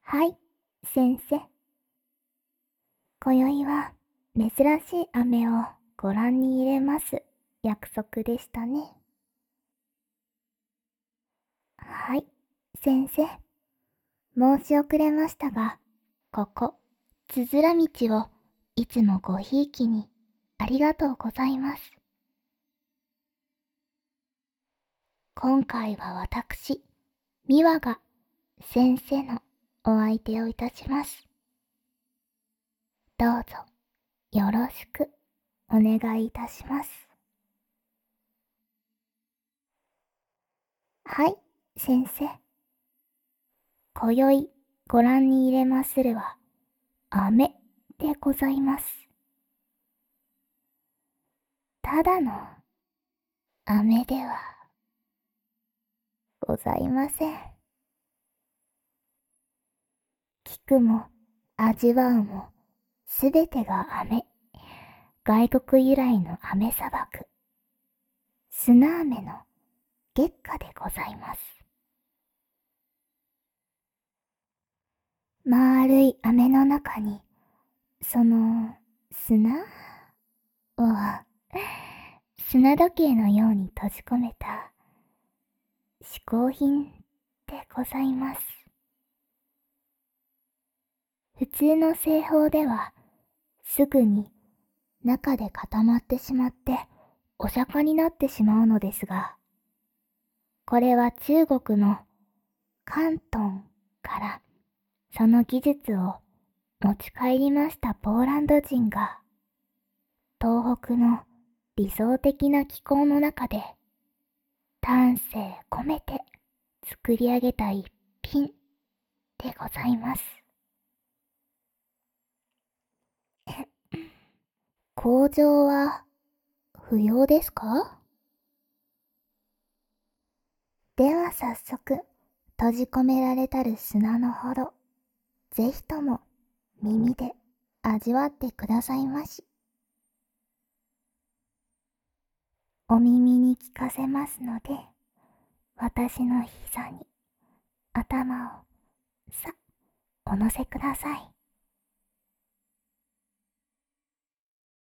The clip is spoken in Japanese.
はい、先生。今宵は珍しい雨をご覧に入れます約束でしたね。はい、先生。申し遅れましたが、ここ、つづら道をいつもごひいきにありがとうございます。今回は私、ミワが先生のお相手をいたします。どうぞよろしくお願いいたします。はい、先生。今宵ご覧に入れまするは、雨でございます。ただの雨ではございません。聞くも味わうもすべてが雨。外国由来の雨砂漠。砂雨の月下でございます。丸い雨の中に、その砂を砂時計のように閉じ込めた嗜好品でございます。普通の製法ではすぐに中で固まってしまってお釈迦になってしまうのですが、これは中国の広東からその技術を持ち帰りましたポーランド人が、東北の理想的な気候の中で丹精込めて作り上げた一品でございます。工場は不要ですか？では早速、閉じ込められたる砂のほど、ぜひとも耳で味わってくださいまし。お耳に聞かせますので、私の膝に頭をさお乗せください。